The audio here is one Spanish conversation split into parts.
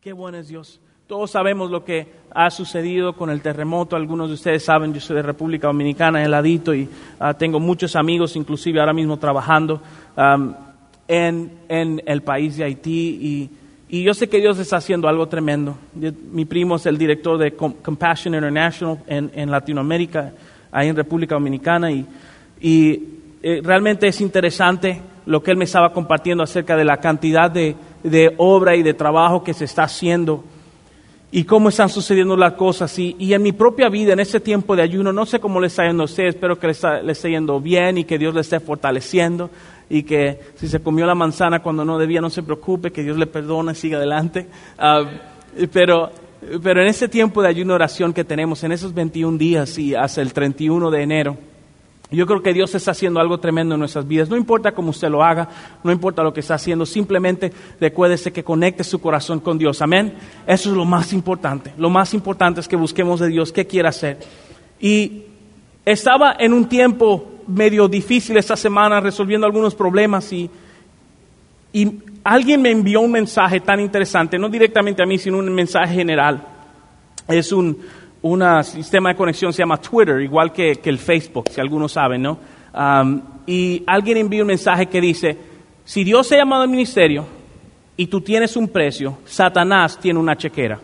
Qué bueno es Dios. Todos sabemos lo que ha sucedido con el terremoto. Algunos de ustedes saben, yo soy de República Dominicana, el ladito, y tengo muchos amigos, inclusive ahora mismo trabajando en el país de Haití. Y yo sé que Dios está haciendo algo tremendo. Mi primo es el director de Compassion International en Latinoamérica, ahí en República Dominicana. Y realmente es interesante lo que él me estaba compartiendo acerca de la cantidad de obra y de trabajo que se está haciendo y cómo están sucediendo las cosas. Y en mi propia vida, en este tiempo de ayuno, no sé cómo le está yendo a ustedes, espero que le esté yendo bien y que Dios le esté fortaleciendo y que si se comió la manzana cuando no debía, no se preocupe, que Dios le perdone, siga adelante. Pero en este tiempo de ayuno y oración que tenemos, en esos 21 días y hasta el 31 de enero, yo creo que Dios está haciendo algo tremendo en nuestras vidas. No importa cómo usted lo haga, no importa lo que está haciendo, simplemente recuérdese que conecte su corazón con Dios. Amén. Eso es lo más importante. Lo más importante es que busquemos de Dios qué quiere hacer. Y estaba en un tiempo medio difícil esta semana resolviendo algunos problemas y alguien me envió un mensaje tan interesante, no directamente a mí, sino un mensaje general. Es un sistema de conexión, se llama Twitter, igual que el Facebook, si algunos saben, ¿no? Y alguien envió un mensaje que dice: si Dios te ha llamado al ministerio y tú tienes un precio, Satanás tiene una chequera.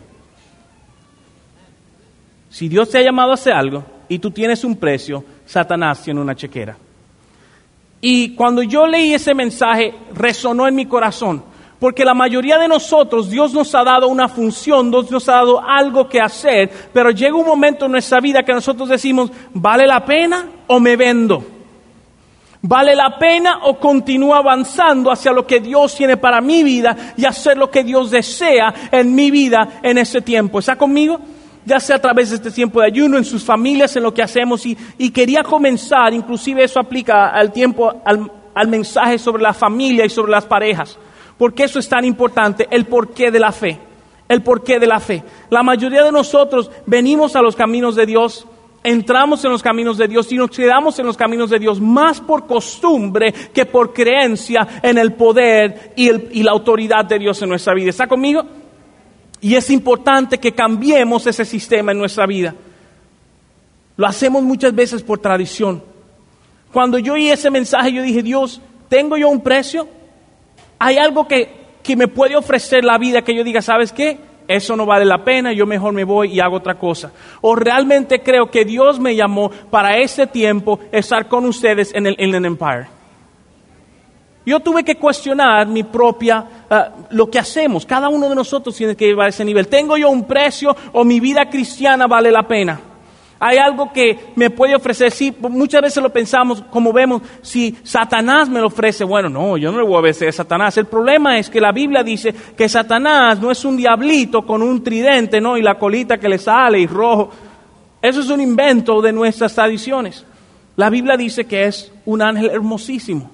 Si Dios te ha llamado a hacer algo y tú tienes un precio, Satanás tiene una chequera. Y cuando yo leí ese mensaje, resonó en mi corazón. Porque la mayoría de nosotros, Dios nos ha dado una función, Dios nos ha dado algo que hacer, pero llega un momento en nuestra vida que nosotros decimos: ¿vale la pena o me vendo? ¿Vale la pena o continúo avanzando hacia lo que Dios tiene para mi vida y hacer lo que Dios desea en mi vida en ese tiempo? ¿Está conmigo? Ya sea a través de este tiempo de ayuno, en sus familias, en lo que hacemos. Y quería comenzar, inclusive eso aplica al tiempo, al mensaje sobre la familia y sobre las parejas. Porque eso es tan importante, el porqué de la fe. El porqué de la fe. La mayoría de nosotros venimos a los caminos de Dios, entramos en los caminos de Dios y nos quedamos en los caminos de Dios más por costumbre que por creencia en el poder y la autoridad de Dios en nuestra vida. ¿Está conmigo? Y es importante que cambiemos ese sistema en nuestra vida. Lo hacemos muchas veces por tradición. Cuando yo oí ese mensaje, yo dije: Dios, ¿tengo yo un precio? ¿Hay algo que me puede ofrecer la vida que yo diga: ¿sabes qué? Eso no vale la pena, yo mejor me voy y hago otra cosa? ¿O realmente creo que Dios me llamó para ese tiempo estar con ustedes en el Inland Empire? Yo tuve que cuestionar mi propia, lo que hacemos. Cada uno de nosotros tiene que llevar a ese nivel. ¿Tengo yo un precio o mi vida cristiana vale la pena? ¿Hay algo que me puede ofrecer? Sí, muchas veces lo pensamos, como vemos, si Satanás me lo ofrece, bueno, no, yo no le voy a obedecer a Satanás. El problema es que la Biblia dice que Satanás no es un diablito con un tridente, ¿no? Y la colita que le sale y rojo. Eso es un invento de nuestras tradiciones. La Biblia dice que es un ángel hermosísimo.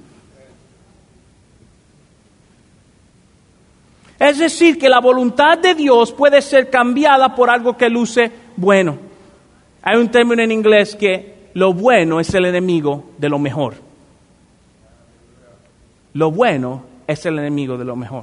Es decir, que la voluntad de Dios puede ser cambiada por algo que luce bueno. Hay un término en inglés que lo bueno es el enemigo de lo mejor. Lo bueno es el enemigo de lo mejor.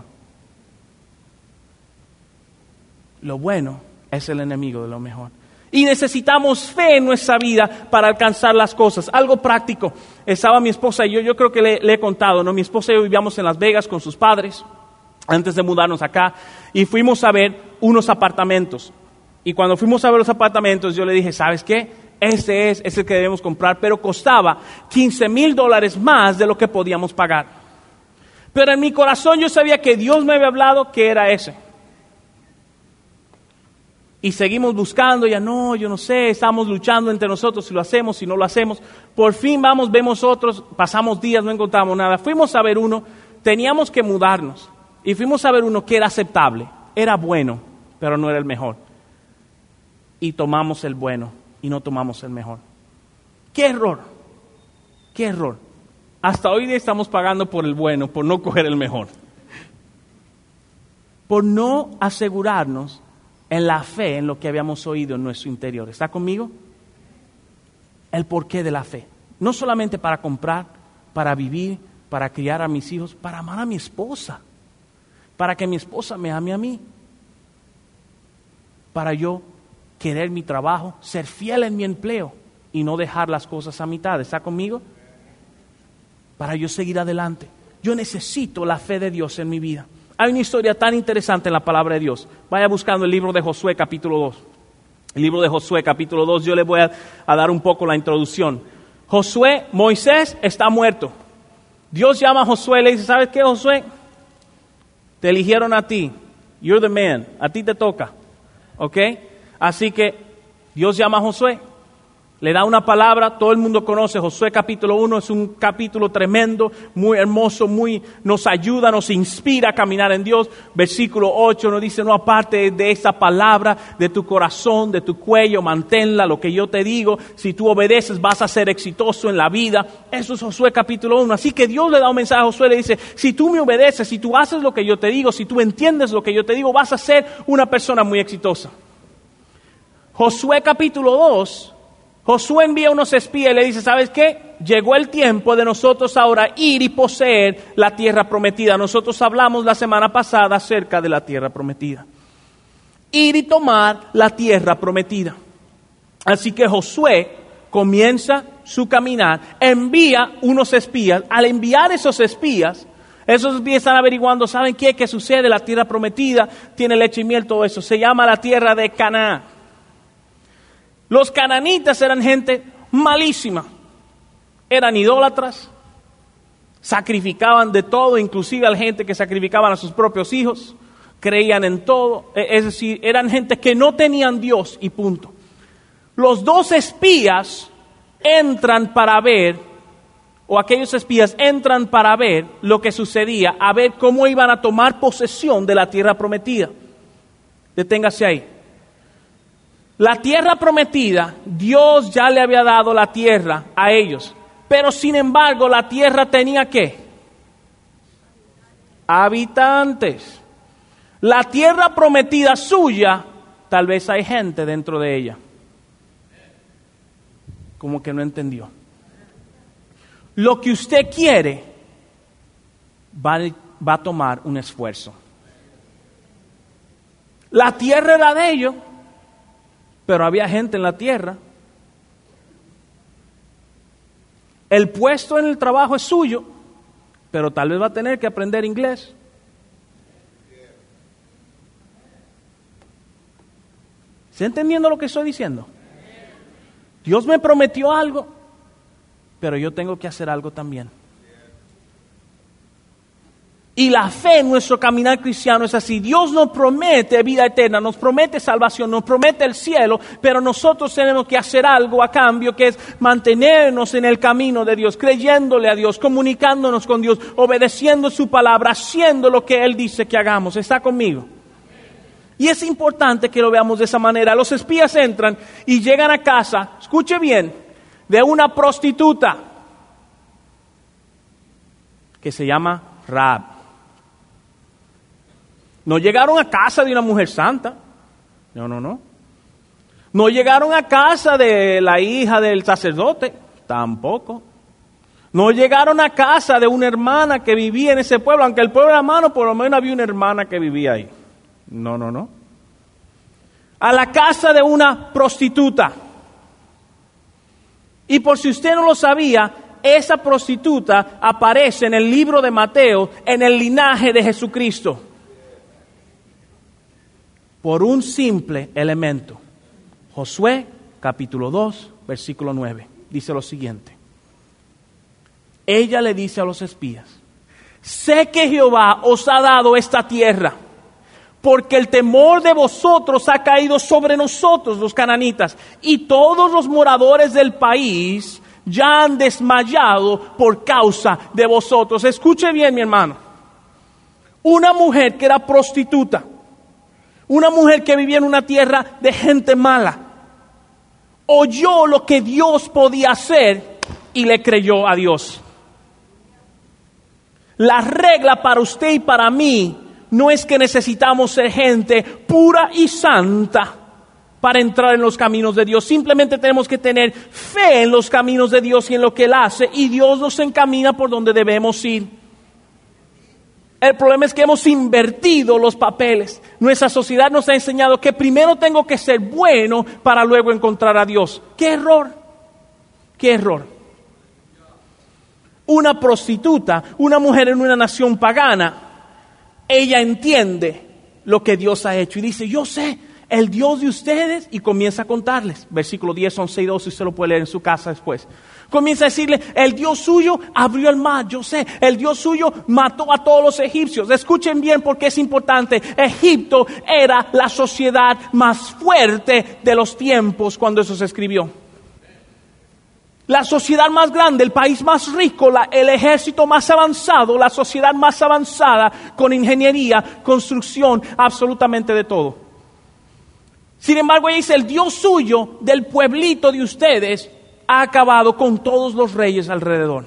Lo bueno es el enemigo de lo mejor. Y necesitamos fe en nuestra vida para alcanzar las cosas. Algo práctico. Estaba mi esposa y yo creo que le he contado, ¿no? Mi esposa y yo vivíamos en Las Vegas con sus padres antes de mudarnos acá y fuimos a ver unos apartamentos. Y cuando fuimos a ver los apartamentos, yo le dije: ¿sabes qué? Este es el que debemos comprar, pero costaba $15,000 más de lo que podíamos pagar. Pero en mi corazón yo sabía que Dios me había hablado que era ese. Y seguimos buscando, ya no, yo no sé, estamos luchando entre nosotros si lo hacemos, si no lo hacemos. Por fin vemos otros, pasamos días, no encontramos nada. Fuimos a ver uno, teníamos que mudarnos. Y fuimos a ver uno que era aceptable, era bueno, pero no era el mejor. Y tomamos el bueno y no tomamos el mejor. ¡Qué error! ¡Qué error! Hasta hoy día estamos pagando por el bueno, por no coger el mejor. Por no asegurarnos en la fe, en lo que habíamos oído en nuestro interior. ¿Está conmigo? El porqué de la fe. No solamente para comprar, para vivir, para criar a mis hijos, para amar a mi esposa. Para que mi esposa me ame a mí. para yo querer mi trabajo, ser fiel en mi empleo y no dejar las cosas a mitad. ¿Está conmigo? Para yo seguir adelante. Yo necesito la fe de Dios en mi vida. Hay una historia tan interesante en la palabra de Dios. Vaya buscando el libro de Josué capítulo 2. El libro de Josué capítulo 2, yo le voy a dar un poco la introducción. Josué, Moisés está muerto. Dios llama a Josué y le dice, ¿sabes qué, Josué? Te eligieron a ti. You're the man. A ti te toca. ¿Ok? Así que Dios llama a Josué. Le da una palabra, todo el mundo conoce Josué capítulo 1, es un capítulo tremendo, muy hermoso, nos ayuda, nos inspira a caminar en Dios. Versículo 8 nos dice, no aparte de esta palabra, de tu corazón, de tu cuello, manténla, lo que yo te digo, si tú obedeces vas a ser exitoso en la vida. Eso es Josué capítulo 1, así que Dios le da un mensaje a Josué, le dice, si tú me obedeces, si tú haces lo que yo te digo, si tú entiendes lo que yo te digo, vas a ser una persona muy exitosa. Josué capítulo 2, Josué envía unos espías y le dice, ¿sabes qué? Llegó el tiempo de nosotros ahora ir y poseer la tierra prometida. Nosotros hablamos la semana pasada acerca de la tierra prometida. Ir y tomar la tierra prometida. Así que Josué comienza su caminar, envía unos espías. Al enviar esos espías están averiguando, ¿saben qué? ¿Qué sucede? La tierra prometida tiene leche y miel, todo eso. Se llama la tierra de Canaán. Los cananitas eran gente malísima, eran idólatras, sacrificaban de todo, inclusive a la gente que sacrificaban a sus propios hijos, creían en todo, es decir, eran gente que no tenían Dios y punto. Los dos espías entran para ver, o aquellos espías entran para ver lo que sucedía, a ver cómo iban a tomar posesión de la tierra prometida. Deténgase ahí. La tierra prometida, Dios ya le había dado la tierra a ellos. Pero sin embargo, la tierra tenía ¿qué? Habitantes. La tierra prometida suya, tal vez hay gente dentro de ella. Como que no entendió. Lo que usted quiere va a tomar un esfuerzo. La tierra era de ellos. Pero había gente en la tierra. El puesto en el trabajo es suyo, pero tal vez va a tener que aprender inglés. ¿Está entendiendo lo que estoy diciendo? Dios me prometió algo, pero yo tengo que hacer algo también. Y la fe en nuestro caminar cristiano es así. Dios nos promete vida eterna, nos promete salvación, nos promete el cielo, pero nosotros tenemos que hacer algo a cambio, que es mantenernos en el camino de Dios, creyéndole a Dios, comunicándonos con Dios, obedeciendo su palabra, haciendo lo que Él dice que hagamos. ¿Está conmigo? Y es importante que lo veamos de esa manera. Los espías entran y llegan a casa, escuche bien, de una prostituta que se llama Rahab. No llegaron a casa de una mujer santa. No. No llegaron a casa de la hija del sacerdote. Tampoco. No llegaron a casa de una hermana que vivía en ese pueblo. Aunque el pueblo era hermano, por lo menos había una hermana que vivía ahí. No. A la casa de una prostituta. Y por si usted no lo sabía, esa prostituta aparece en el libro de Mateo en el linaje de Jesucristo. Por un simple elemento. Josué, capítulo 2, versículo 9. Dice lo siguiente. Ella le dice a los espías, sé que Jehová os ha dado esta tierra, porque el temor de vosotros ha caído sobre nosotros, los cananitas, y todos los moradores del país ya han desmayado por causa de vosotros. Escuche bien, mi hermano. Una mujer que era prostituta, una mujer que vivía en una tierra de gente mala, oyó lo que Dios podía hacer y le creyó a Dios. La regla para usted y para mí no es que necesitamos ser gente pura y santa para entrar en los caminos de Dios. Simplemente tenemos que tener fe en los caminos de Dios y en lo que Él hace, y Dios nos encamina por donde debemos ir. El problema es que hemos invertido los papeles. Nuestra sociedad nos ha enseñado que primero tengo que ser bueno para luego encontrar a Dios. ¡Qué error! ¡Qué error! Una prostituta, una mujer en una nación pagana, ella entiende lo que Dios ha hecho y dice, yo sé, el Dios de ustedes, y comienza a contarles. Versículo 10, 11 y 12, usted lo puede leer en su casa después. Comienza a decirle, el Dios suyo abrió el mar, yo sé, el Dios suyo mató a todos los egipcios. Escuchen bien porque es importante. Egipto era la sociedad más fuerte de los tiempos cuando eso se escribió. La sociedad más grande, el país más rico, el ejército más avanzado, la sociedad más avanzada con ingeniería, construcción, absolutamente de todo. Sin embargo, ella dice, el Dios suyo del pueblito de ustedes ha acabado con todos los reyes alrededor.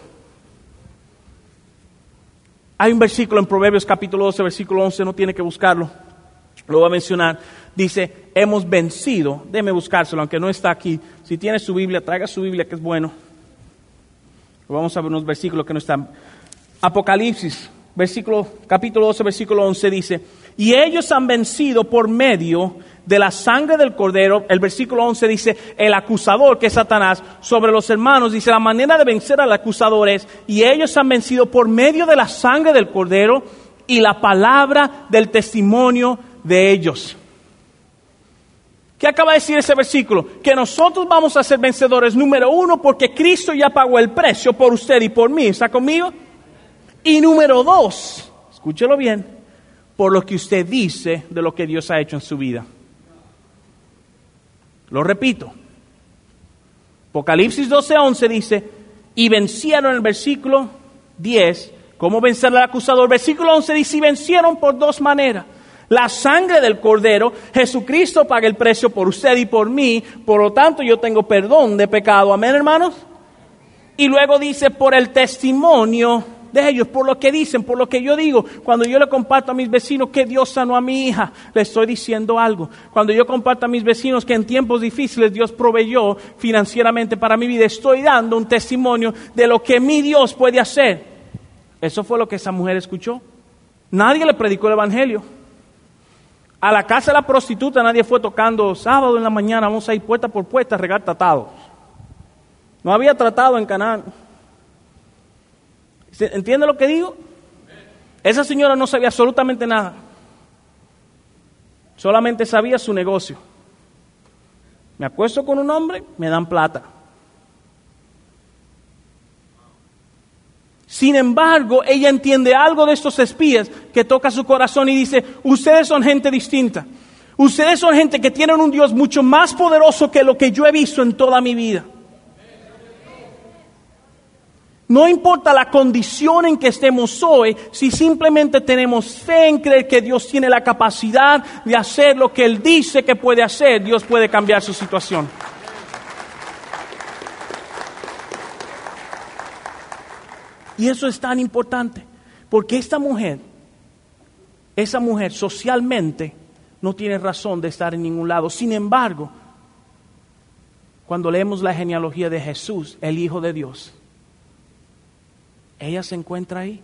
Hay un versículo en Proverbios capítulo 12, versículo 11, no tiene que buscarlo, lo voy a mencionar. Dice, hemos vencido, déjeme buscárselo, aunque no está aquí. Si tiene su Biblia, traiga su Biblia, que es bueno. Vamos a ver unos versículos que no están. Apocalipsis, capítulo 12, versículo 11 dice, y ellos han vencido por medio de la sangre del Cordero. El versículo 11 dice, el acusador, que es Satanás, sobre los hermanos. Dice, la manera de vencer al acusador es, y ellos han vencido por medio de la sangre del Cordero y la palabra del testimonio de ellos. ¿Qué acaba de decir ese versículo? Que nosotros vamos a ser vencedores, número uno, porque Cristo ya pagó el precio por usted y por mí. ¿Está conmigo? Y número dos, escúchelo bien, por lo que usted dice de lo que Dios ha hecho en su vida. Lo repito. Apocalipsis 12:11 dice, y vencieron, en el versículo 10, ¿cómo vencer al acusador? Versículo 11 dice, y vencieron por dos maneras. La sangre del Cordero, Jesucristo paga el precio por usted y por mí, por lo tanto yo tengo perdón de pecado. Amén, hermanos. Y luego dice, por el testimonio de ellos, por lo que dicen, por lo que yo digo. Cuando yo le comparto a mis vecinos que Dios sanó a mi hija, le estoy diciendo algo. Cuando yo comparto a mis vecinos que en tiempos difíciles Dios proveyó financieramente para mi vida, estoy dando un testimonio de lo que mi Dios puede hacer. Eso fue lo que esa mujer escuchó. Nadie le predicó el evangelio. A la casa de la prostituta nadie fue tocando, sábado en la mañana vamos a ir puerta por puerta a regar tratados. No había tratado en Canaán. ¿Entiende lo que digo? Esa señora no sabía absolutamente nada. Solamente sabía su negocio. Me acuesto con un hombre, me dan plata. Sin embargo, ella entiende algo de estos espías que toca su corazón y dice, ustedes son gente distinta. Ustedes son gente que tienen un Dios mucho más poderoso que lo que yo he visto en toda mi vida. No importa la condición en que estemos hoy, si simplemente tenemos fe en creer que Dios tiene la capacidad de hacer lo que Él dice que puede hacer, Dios puede cambiar su situación. Y eso es tan importante, porque esa mujer socialmente no tiene razón de estar en ningún lado. Sin embargo, cuando leemos la genealogía de Jesús, el Hijo de Dios, ella se encuentra ahí.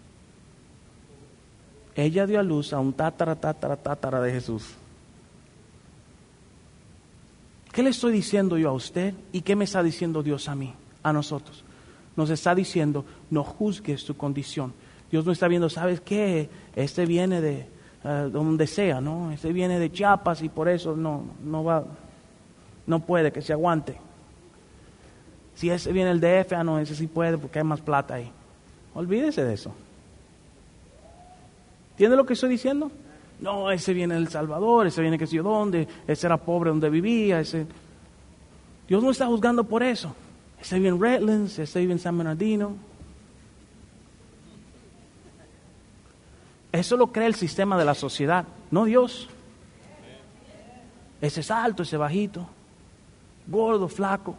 Ella dio a luz a un tátara de Jesús. ¿Qué le estoy diciendo yo a usted? ¿Y qué me está diciendo Dios a mí, a nosotros? Nos está diciendo, no juzgues tu condición. Dios no está viendo, ¿sabes qué? Este viene de donde sea, ¿no? Este viene de Chiapas y por eso no va, no puede, que se aguante. Si ese viene el DF, no, ese sí puede porque hay más plata ahí. Olvídese de eso. ¿Entiende lo que estoy diciendo? No, ese viene de El Salvador, ese viene que sé yo dónde, ese era pobre donde vivía, ese. Dios no está juzgando por eso. Ese vive en Redlands, ese vive en San Bernardino. Eso lo crea el sistema de la sociedad, no Dios. Ese es alto, ese bajito, gordo, flaco,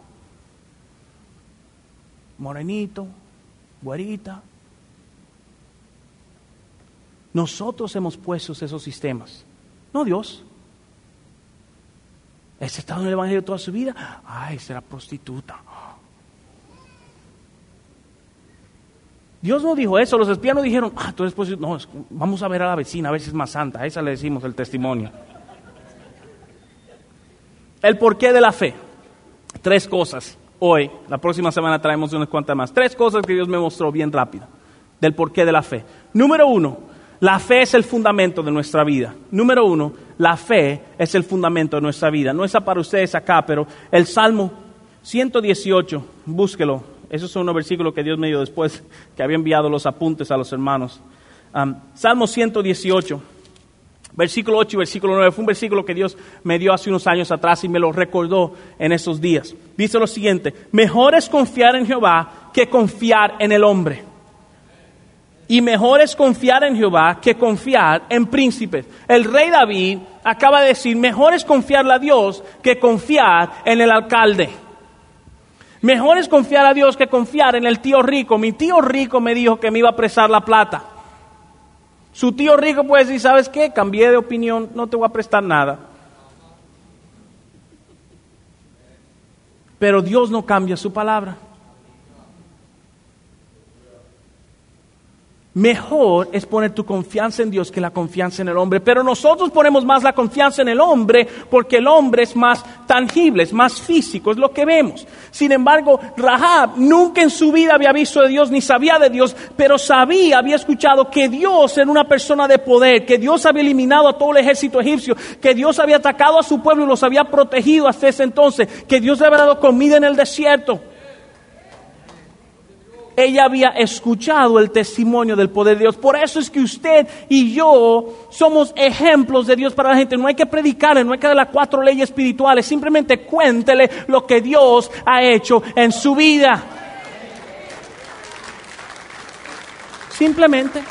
morenito, güerita. Nosotros hemos puesto esos sistemas, no Dios. Ese ha estado en el evangelio toda su vida. Ay, será prostituta. Dios no dijo eso. Los espías no dijeron, tú eres pues, no, vamos a ver a la vecina, a ver si es más santa. A esa le decimos el testimonio. El porqué de la fe. 3 cosas. Hoy, la próxima semana traemos unas cuantas más. 3 cosas que Dios me mostró bien rápido del porqué de la fe. Número 1, la fe es el fundamento de nuestra vida. Número 1, la fe es el fundamento de nuestra vida. No está para ustedes acá, pero el Salmo 118, búsquelo. Esos son unos versículos que Dios me dio después que había enviado los apuntes a los hermanos. Salmo 118. Versículo 8 y versículo 9, fue un versículo que Dios me dio hace unos años atrás y me lo recordó en esos días. Dice lo siguiente: mejor es confiar en Jehová que confiar en el hombre. Y mejor es confiar en Jehová que confiar en príncipes. El rey David acaba de decir, mejor es confiarle a Dios que confiar en el alcalde. Mejor es confiar a Dios que confiar en el tío rico. Mi tío rico me dijo que me iba a prestar la plata. Su tío rico puede decir, ¿sabes qué? Cambié de opinión, no te voy a prestar nada. Pero Dios no cambia su palabra. Mejor es poner tu confianza en Dios que la confianza en el hombre. Pero nosotros ponemos más la confianza en el hombre porque el hombre es más tangible, es más físico, es lo que vemos. Sin embargo, Rahab nunca en su vida había visto de Dios ni sabía de Dios, pero había escuchado que Dios era una persona de poder, que Dios había eliminado a todo el ejército egipcio, que Dios había atacado a su pueblo y los había protegido hasta ese entonces, que Dios le había dado comida en el desierto. Ella había escuchado el testimonio del poder de Dios. Por eso es que usted y yo somos ejemplos de Dios para la gente. No hay que predicarle, no hay que darle las 4 leyes espirituales. Simplemente cuéntele lo que Dios ha hecho en su vida. Simplemente.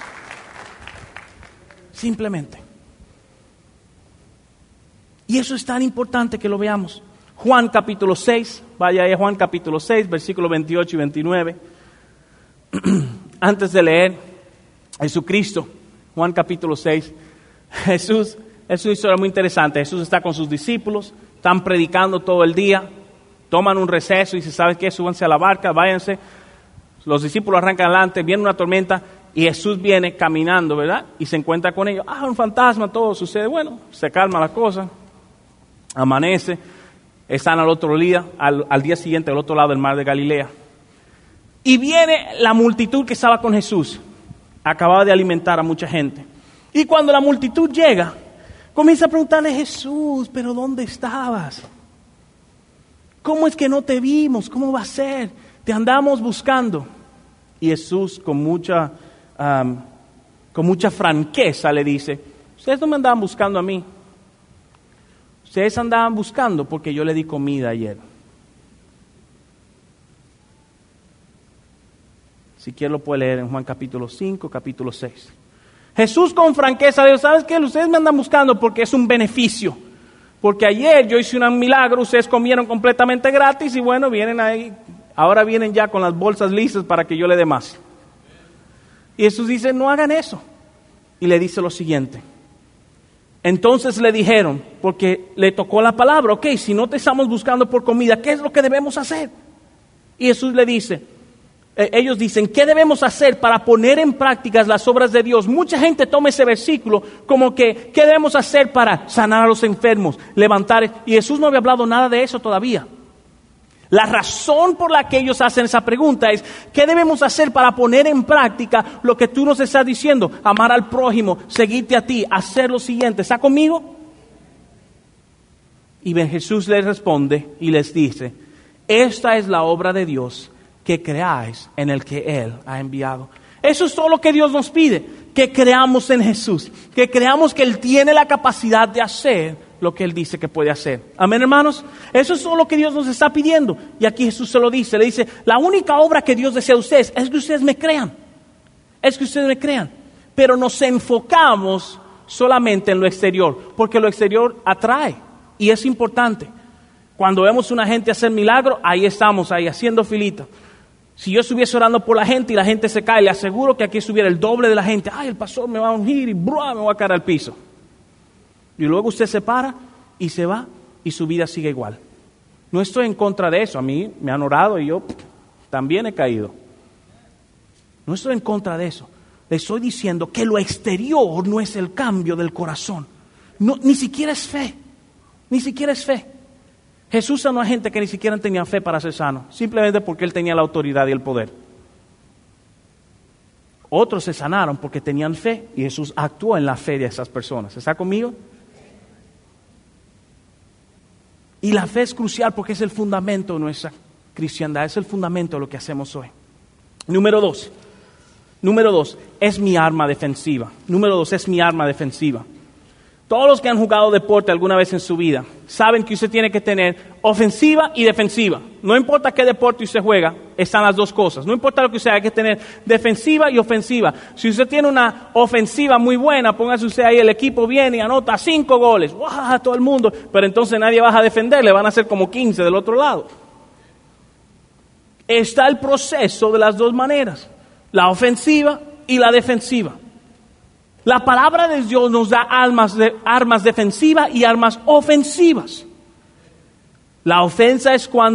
Y eso es tan importante que lo veamos. Juan capítulo 6, vaya ahí a Juan capítulo 6, versículos 28 y 29. Antes de leer Jesucristo, Juan capítulo 6, Jesús, es una historia muy interesante. Jesús está con sus discípulos, están predicando todo el día, toman un receso y dice, ¿sabes qué? Súbanse a la barca, váyanse. Los discípulos arrancan adelante, viene una tormenta y Jesús viene caminando, ¿verdad? Y se encuentra con ellos. Un fantasma, todo sucede. Bueno, se calma la cosa, amanece. Están al otro día, al día siguiente, al otro lado del mar de Galilea. Y viene la multitud que estaba con Jesús. Acababa de alimentar a mucha gente. Y cuando la multitud llega, comienza a preguntarle, Jesús, ¿pero dónde estabas? ¿Cómo es que no te vimos? ¿Cómo va a ser? Te andamos buscando. Y Jesús con mucha franqueza le dice, ustedes no me andaban buscando a mí. Ustedes andaban buscando porque yo le di comida ayer. Si quiere lo puede leer en Juan capítulo 5, capítulo 6. Jesús con franqueza dijo, ¿sabes qué? Ustedes me andan buscando porque es un beneficio. Porque ayer yo hice un milagro, ustedes comieron completamente gratis y bueno, vienen ahí, ahora vienen ya con las bolsas listas para que yo le dé más. Y Jesús dice, no hagan eso. Y le dice lo siguiente. Entonces le dijeron, porque le tocó la palabra, ok, si no te estamos buscando por comida, ¿qué es lo que debemos hacer? Y Jesús le dice, ellos dicen, ¿qué debemos hacer para poner en práctica las obras de Dios? Mucha gente toma ese versículo como que, ¿qué debemos hacer para sanar a los enfermos, levantar? Y Jesús no había hablado nada de eso todavía. La razón por la que ellos hacen esa pregunta es, ¿qué debemos hacer para poner en práctica lo que tú nos estás diciendo? Amar al prójimo, seguirte a ti, hacer lo siguiente. ¿Está conmigo? Y Jesús les responde y les dice, esta es la obra de Dios, que creáis en el que Él ha enviado. Eso es todo lo que Dios nos pide, que creamos en Jesús, que creamos que Él tiene la capacidad de hacer lo que Él dice que puede hacer. Amén, hermanos. Eso es todo lo que Dios nos está pidiendo. Y aquí Jesús se lo dice, le dice, la única obra que Dios desea de ustedes es que ustedes me crean. Es que ustedes me crean. Pero nos enfocamos solamente en lo exterior, porque lo exterior atrae y es importante. Cuando vemos a una gente hacer milagro, ahí estamos, ahí haciendo filita. Si yo estuviese orando por la gente y la gente se cae, le aseguro que aquí estuviera el doble de la gente. El pastor me va a ungir y me voy a caer al piso. Y luego usted se para y se va y su vida sigue igual. No estoy en contra de eso. A mí me han orado y yo también he caído. No estoy en contra de eso. Le estoy diciendo que lo exterior no es el cambio del corazón. No, ni siquiera es fe. Ni siquiera es fe. Jesús sanó a gente que ni siquiera tenía fe para ser sano, simplemente porque Él tenía la autoridad y el poder. Otros se sanaron porque tenían fe y Jesús actuó en la fe de esas personas. ¿Está conmigo? Y la fe es crucial porque es el fundamento de nuestra cristiandad, es el fundamento de lo que hacemos hoy. Número dos, es mi arma defensiva. Todos los que han jugado deporte alguna vez en su vida saben que usted tiene que tener ofensiva y defensiva. No importa qué deporte usted juega, están las dos cosas. No importa lo que usted hay que tener defensiva y ofensiva. Si usted tiene una ofensiva muy buena, póngase usted ahí, el equipo viene y anota 5 goles. ¡Wow! Todo el mundo. Pero entonces nadie va a defender, le van a hacer como 15 del otro lado. Está el proceso de las dos maneras, la ofensiva y la defensiva. La palabra de Dios nos da armas defensivas y armas ofensivas. La ofensiva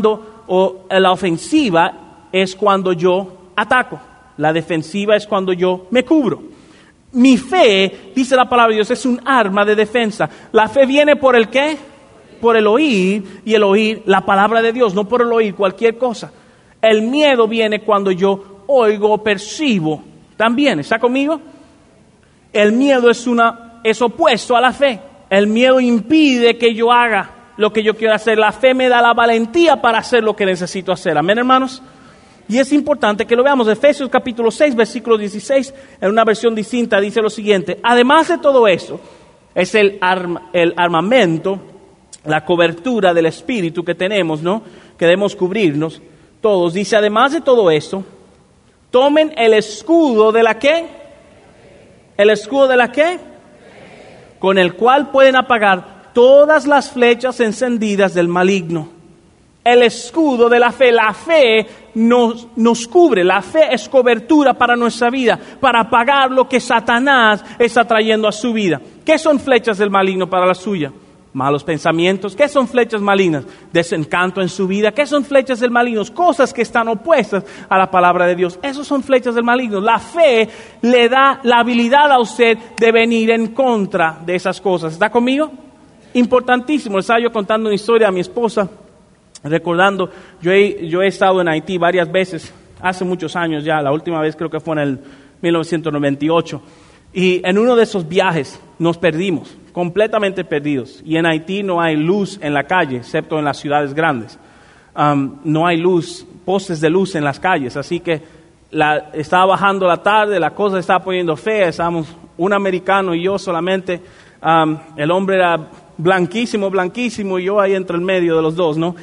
es cuando yo ataco. La defensiva es cuando yo me cubro. Mi fe, dice la palabra de Dios, es un arma de defensa. La fe viene por el ¿qué? Por el oír, y el oír la palabra de Dios, no por el oír cualquier cosa. El miedo viene cuando yo oigo o percibo también. ¿Está conmigo? El miedo es opuesto a la fe. El miedo impide que yo haga lo que yo quiero hacer. La fe me da la valentía para hacer lo que necesito hacer. Amén, hermanos. Y es importante que lo veamos. Efesios capítulo 6, versículo 16, en una versión distinta, dice lo siguiente. Además de todo eso, es el armamento, la cobertura del Espíritu que tenemos, ¿no? Que debemos cubrirnos todos. Dice, además de todo esto, tomen el escudo de la ¿qué? ¿El escudo de la qué? Con el cual pueden apagar todas las flechas encendidas del maligno. El escudo de la fe nos cubre. La fe es cobertura para nuestra vida, para apagar lo que Satanás está trayendo a su vida. ¿Qué son flechas del maligno para la suya? Malos pensamientos. ¿Qué son flechas malignas? Desencanto en su vida. ¿Qué son flechas del maligno? Cosas que están opuestas a la palabra de Dios. Esos son flechas del maligno. La fe le da la habilidad a usted de venir en contra de esas cosas. ¿Está conmigo? Importantísimo. Estaba yo contando una historia a mi esposa, recordando, yo he estado en Haití varias veces, hace muchos años ya. La última vez creo que fue en el 1998. Y en uno de esos viajes nos perdimos, completamente perdidos. Y en Haití no hay luz en la calle, excepto en las ciudades grandes. No hay luz, postes de luz en las calles. Así que estaba bajando la tarde, la cosa estaba poniendo fea. Estábamos un americano y yo solamente. El hombre era blanquísimo, y yo ahí entre el medio de los dos, ¿no?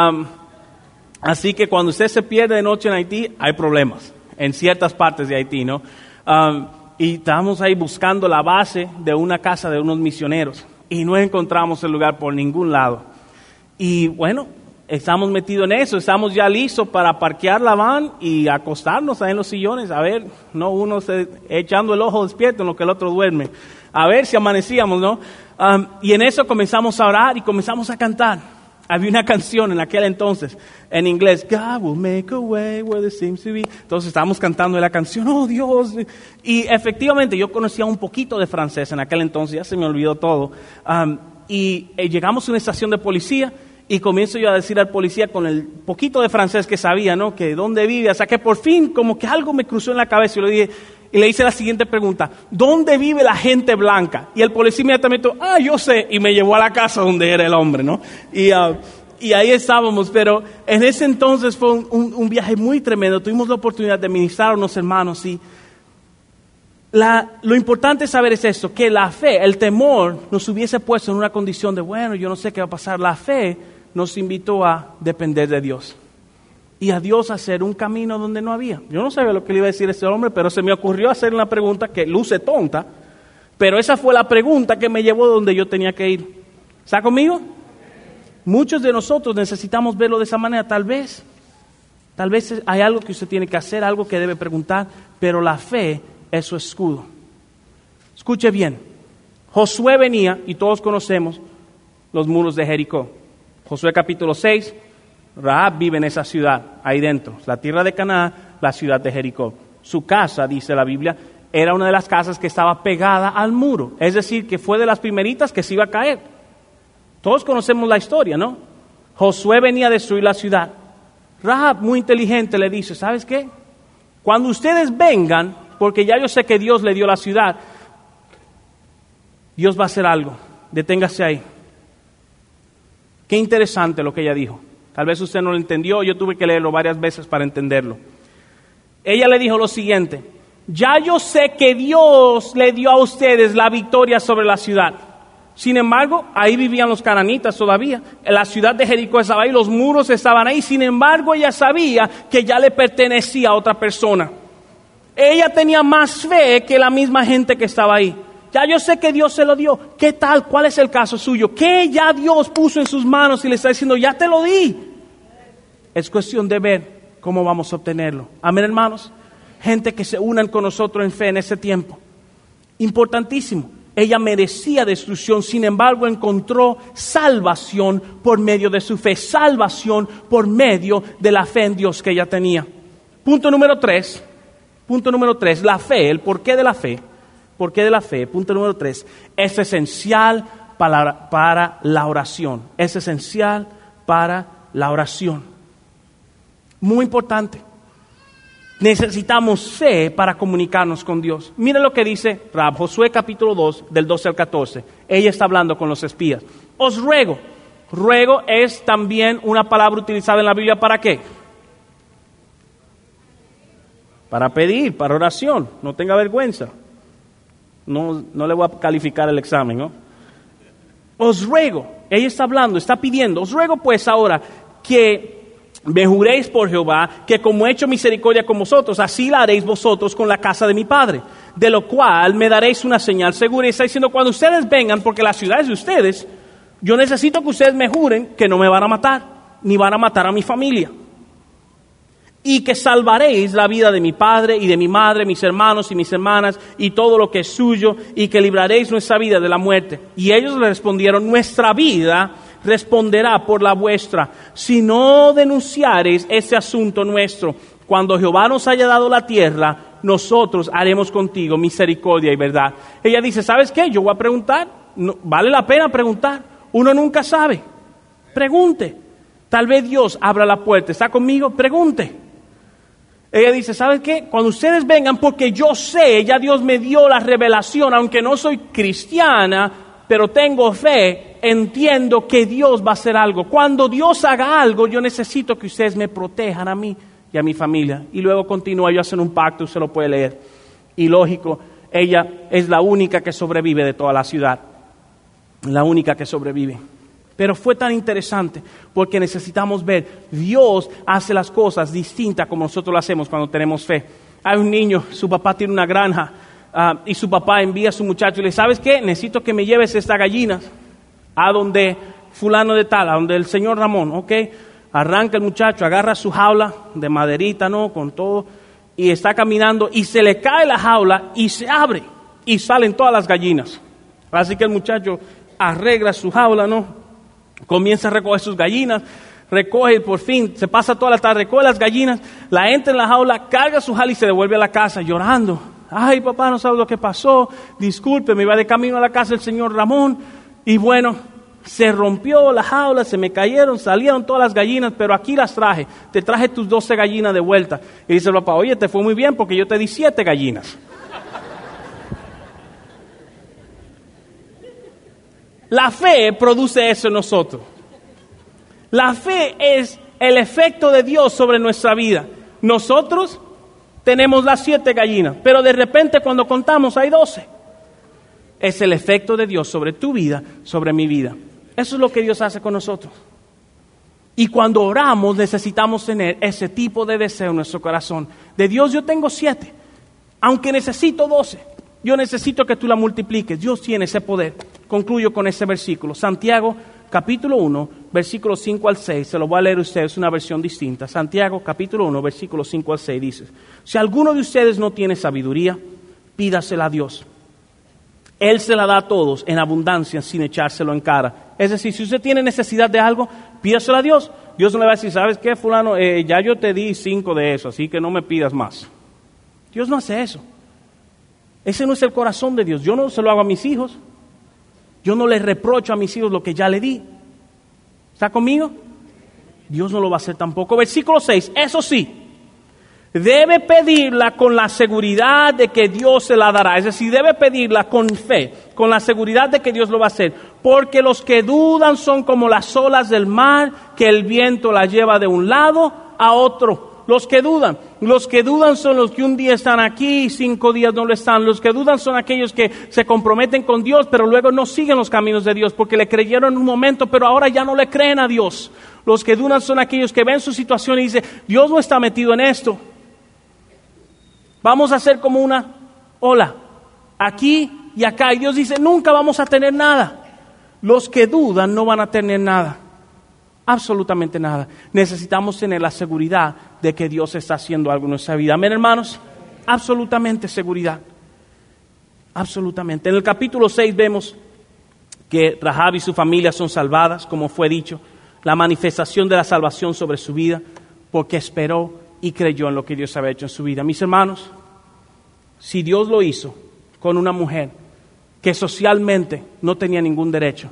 Así que cuando usted se pierde de noche en Haití, hay problemas en ciertas partes de Haití, ¿no? Y estábamos ahí buscando la base de una casa de unos misioneros y no encontramos el lugar por ningún lado. Y bueno, estamos metidos en eso, estamos ya listos para parquear la van y acostarnos ahí en los sillones, a ver, no uno echando el ojo despierto en lo que el otro duerme, a ver si amanecíamos, ¿no? Y en eso comenzamos a orar y comenzamos a cantar. Había una canción en aquel entonces, en inglés, God will make a way where there seems to be. Entonces estábamos cantando la canción, oh Dios. Y efectivamente yo conocía un poquito de francés en aquel entonces, ya se me olvidó todo. Y llegamos a una estación de policía y comienzo yo a decir al policía con el poquito de francés que sabía, ¿no? Que dónde vive, hasta que por fin como que algo me cruzó en la cabeza y le hice la siguiente pregunta, ¿dónde vive la gente blanca? Y el policía inmediatamente, yo sé, y me llevó a la casa donde era el hombre, ¿no? Y ahí estábamos, pero en ese entonces fue un viaje muy tremendo, tuvimos la oportunidad de ministrar a unos hermanos y lo importante saber es esto, que la fe, el temor nos hubiese puesto en una condición de, bueno, yo no sé qué va a pasar. La fe nos invitó a depender de Dios y a Dios hacer un camino donde no había. Yo no sabía lo que le iba a decir a ese hombre, pero se me ocurrió hacer una pregunta que luce tonta, pero esa fue la pregunta que me llevó donde yo tenía que ir. ¿Está conmigo? Muchos de nosotros necesitamos verlo de esa manera. Tal vez hay algo que usted tiene que hacer, algo que debe preguntar, pero la fe es su escudo. Escuche bien, Josué venía, y todos conocemos los muros de Jericó. Josué capítulo 6, Rahab vive en esa ciudad, ahí dentro, la tierra de Canaán, la ciudad de Jericó. Su casa, dice la Biblia, era una de las casas que estaba pegada al muro. Es decir, que fue de las primeritas que se iba a caer. Todos conocemos la historia, ¿no? Josué venía a destruir la ciudad. Rahab, muy inteligente, le dice, ¿sabes qué? Cuando ustedes vengan, porque ya yo sé que Dios le dio la ciudad, Dios va a hacer algo. Deténgase ahí. Qué interesante lo que ella dijo. Tal vez usted no lo entendió, yo tuve que leerlo varias veces para entenderlo. Ella le dijo lo siguiente: ya yo sé que Dios le dio a ustedes la victoria sobre la ciudad. Sin embargo, ahí vivían los cananitas todavía. La ciudad de Jericó estaba ahí, los muros estaban ahí. Sin embargo, ella sabía que ya le pertenecía a otra persona. Ella tenía más fe que la misma gente que estaba ahí. Ya yo sé que Dios se lo dio. ¿Qué tal? ¿Cuál es el caso suyo? ¿Qué ya Dios puso en sus manos y le está diciendo, ya te lo di? Es cuestión de ver cómo vamos a obtenerlo. Amén, hermanos. Gente que se unan con nosotros en fe en ese tiempo. Importantísimo. Ella merecía destrucción, sin embargo encontró salvación por medio de su fe. Salvación por medio de la fe en Dios que ella tenía. Punto número 3. La fe, el porqué de la fe. ¿Por qué de la fe? Punto número 3. Es esencial para la oración. Es esencial para la oración. Muy importante. Necesitamos fe para comunicarnos con Dios. Mira lo que dice Rahab, Josué capítulo 2, del 12 al 14. Ella está hablando con los espías. Os ruego. Ruego es también una palabra utilizada en la Biblia ¿para qué? Para pedir, para oración. No tenga vergüenza. No le voy a calificar el examen, ¿no? Os ruego, ella está hablando, está pidiendo, os ruego pues ahora que me juréis por Jehová, que como he hecho misericordia con vosotros, así la haréis vosotros con la casa de mi padre, de lo cual me daréis una señal segura. Y está diciendo, cuando ustedes vengan, porque la ciudad es de ustedes, yo necesito que ustedes me juren que no me van a matar, ni van a matar a mi familia. Y que salvaréis la vida de mi padre y de mi madre, mis hermanos y mis hermanas, y todo lo que es suyo, y que libraréis nuestra vida de la muerte. Y ellos le respondieron, nuestra vida responderá por la vuestra, si no denunciareis ese asunto nuestro. Cuando Jehová nos haya dado la tierra, nosotros haremos contigo misericordia y verdad. Ella dice, ¿sabes qué? Yo voy a preguntar. No, vale la pena preguntar. Uno nunca sabe. Pregunte. Tal vez Dios abra la puerta. ¿Está conmigo? Pregunte. Ella dice, ¿sabes qué? Cuando ustedes vengan, porque yo sé, ya Dios me dio la revelación, aunque no soy cristiana, pero tengo fe, entiendo que Dios va a hacer algo. Cuando Dios haga algo, yo necesito que ustedes me protejan a mí y a mi familia. Y luego continúa, ellos hacen un pacto, usted lo puede leer. Y lógico, ella es la única que sobrevive de toda la ciudad. La única que sobrevive. Pero fue tan interesante porque necesitamos ver, Dios hace las cosas distintas como nosotros lo hacemos cuando tenemos fe. Hay un niño, su papá tiene una granja y su papá envía a su muchacho y le dice, ¿sabes qué? Necesito que me lleves estas gallinas a donde fulano de tal, a donde el señor Ramón, ¿ok? Arranca el muchacho, agarra su jaula de maderita, ¿no? Con todo, y está caminando y se le cae la jaula y se abre y salen todas las gallinas. Así que el muchacho arregla su jaula, ¿no? Comienza a recoger sus gallinas, recoge por fin, se pasa toda la tarde, recoge las gallinas, la entra en la jaula, carga su jaula y se devuelve a la casa llorando. Ay, papá, no sabes lo que pasó, disculpe, me iba de camino a la casa del señor Ramón y bueno, se rompió la jaula, se me cayeron, salieron todas las gallinas, pero aquí las traje, te traje tus 12 gallinas de vuelta. Y dice el papá, oye, te fue muy bien porque yo te di 7 gallinas. La fe produce eso en nosotros. La fe es el efecto de Dios sobre nuestra vida. Nosotros tenemos las 7 gallinas, pero de repente cuando contamos hay 12. Es el efecto de Dios sobre tu vida, sobre mi vida. Eso es lo que Dios hace con nosotros. Y cuando oramos necesitamos tener ese tipo de deseo en nuestro corazón. De Dios yo tengo 7, aunque necesito 12. Yo necesito que tú la multipliques. Dios tiene ese poder. Concluyo con ese versículo. Santiago, capítulo 1, versículos 5 al 6. Se lo voy a leer a ustedes, es una versión distinta. Santiago, capítulo 1, versículos 5 al 6 dice, si alguno de ustedes no tiene sabiduría, pídasela a Dios. Él se la da a todos en abundancia sin echárselo en cara. Es decir, si usted tiene necesidad de algo, pídaselo a Dios. Dios no le va a decir, ¿sabes qué, fulano? Ya yo te di 5 de eso, así que no me pidas más. Dios no hace eso. Ese no es el corazón de Dios. Yo no se lo hago a mis hijos. Yo no les reprocho a mis hijos lo que ya le di. ¿Está conmigo? Dios no lo va a hacer tampoco. Versículo 6, eso sí, debe pedirla con la seguridad de que Dios se la dará. Es decir, debe pedirla con fe, con la seguridad de que Dios lo va a hacer. Porque los que dudan son como las olas del mar, que el viento la lleva de un lado a otro. Los que dudan son los que un día están aquí y 5 días no lo están. Los que dudan son aquellos que se comprometen con Dios, pero luego no siguen los caminos de Dios porque le creyeron en un momento, pero ahora ya no le creen a Dios. Los que dudan son aquellos que ven su situación y dicen, Dios no está metido en esto. Vamos a ser como una ola, aquí y acá. Y Dios dice, nunca vamos a tener nada. Los que dudan no van a tener nada. Absolutamente nada. Necesitamos tener la seguridad de que Dios está haciendo algo en nuestra vida. Amén, hermanos. Absolutamente seguridad. Absolutamente. En el capítulo 6 vemos que Rahab y su familia son salvadas, como fue dicho. La manifestación de la salvación sobre su vida, porque esperó y creyó en lo que Dios había hecho en su vida. Mis hermanos, si Dios lo hizo con una mujer que socialmente no tenía ningún derecho,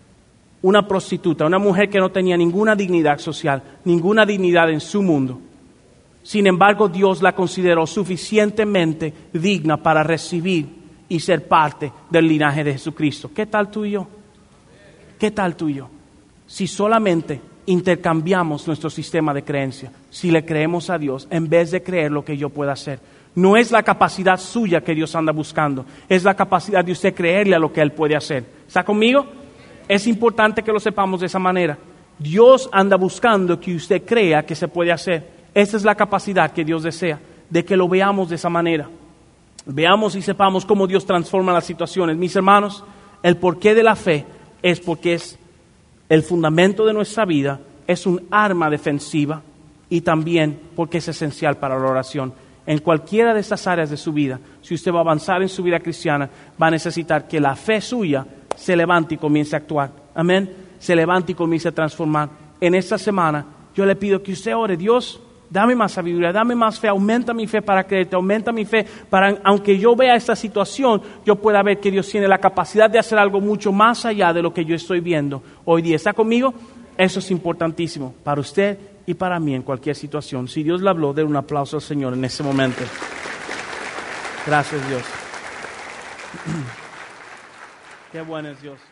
una prostituta, una mujer que no tenía ninguna dignidad social, ninguna dignidad en su mundo. Sin embargo, Dios la consideró suficientemente digna para recibir y ser parte del linaje de Jesucristo. ¿Qué tal tú y yo? ¿Qué tal tú y yo? Si solamente intercambiamos nuestro sistema de creencia, si le creemos a Dios en vez de creer lo que yo pueda hacer. No es la capacidad suya que Dios anda buscando, es la capacidad de usted creerle a lo que Él puede hacer. ¿Está conmigo? Es importante que lo sepamos de esa manera. Dios anda buscando que usted crea que se puede hacer. Esa es la capacidad que Dios desea, de que lo veamos de esa manera. Veamos y sepamos cómo Dios transforma las situaciones. Mis hermanos, el porqué de la fe es porque es el fundamento de nuestra vida, es un arma defensiva y también porque es esencial para la oración. En cualquiera de estas áreas de su vida, si usted va a avanzar en su vida cristiana, va a necesitar que la fe suya se levante y comience a actuar. Amén. Se levante y comience a transformar. En esta semana yo le pido que usted ore, Dios, dame más sabiduría, dame más fe, aumenta mi fe para creerte, aumenta mi fe para, aunque yo vea esta situación, yo pueda ver que Dios tiene la capacidad de hacer algo mucho más allá de lo que yo estoy viendo hoy día. ¿Está conmigo? Eso es importantísimo para usted y para mí en cualquier situación. Si Dios le habló, dé un aplauso al Señor en ese momento. Gracias, Dios. Qué bueno es Dios.